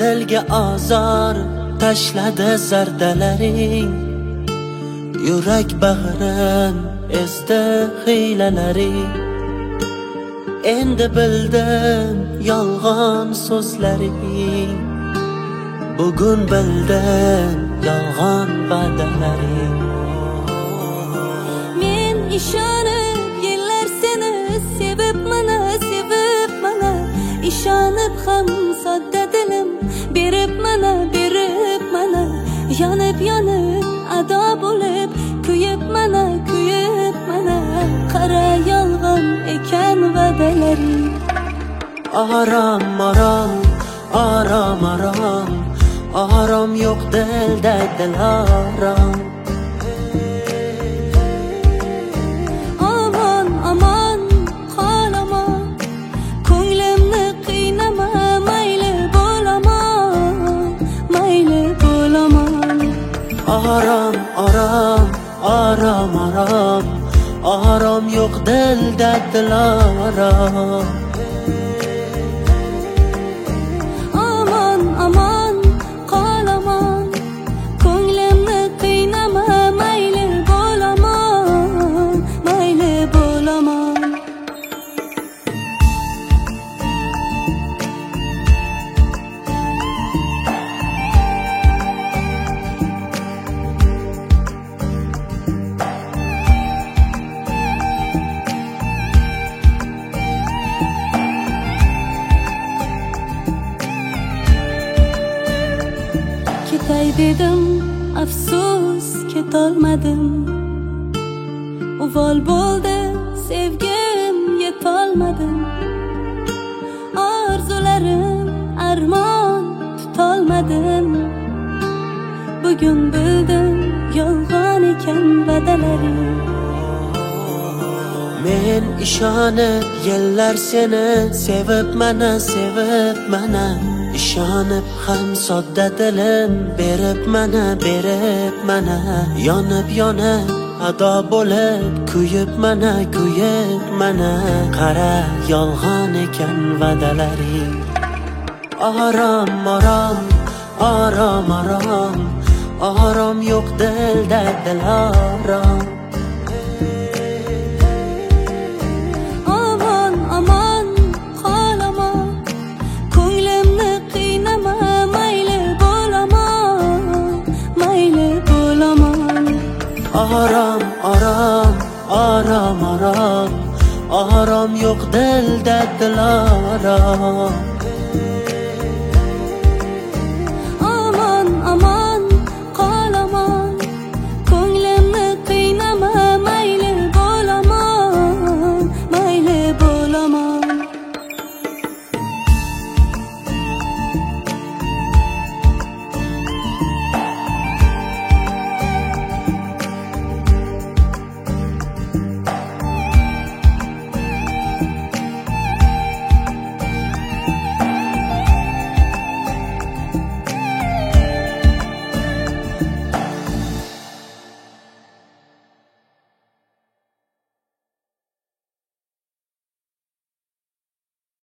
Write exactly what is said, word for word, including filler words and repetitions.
dilga azor tashladi zardalaring. Yurak bag'rim ezdi hiylalaring. Endi bildim yolg'on so'zlaring. Bugun bildim yolg'on va'dalaring. Men ishonib yillar seni sevib mana sevib mana ishonib ham sodda dilim berib mana berib mana yonib yonib ado bo'lib kuyib mana kuyib mana qara yolg'on ekan va'dalaring. Aram aram aram aram aram yo'q dilda dilaram. Aman aman qolama ko'nglimni qiynama mayli bo'lama mayli bo'lama. Aram aram aram aram aram yo'q dilda dilaram. Aman aman qolama ko'nglimni qiynama mayli bo'lama mayli bo'lama. Ketay dedim afsus ketolmadim. Uvol bo'ldi sevgim yetolmadim. Orzularim armon tutolmadim. Bugun bildim yolg'on ekan va'dalaring. Men ishonib yillar seni sevib mana sevib mana ishonib ham sodda dilim berib mana berib mana yonib yonib ado bo'lib kuyib mana kuyib mana qara yolg'on ekan va'dalaring. Aram aram aram aram aram yo'q dilda dilaram. Aman aman qolama ko'nglimni qiynama mayli bo'lama mayli bo'lama. Aram aram aram aram aram yo'q dilda dilaram.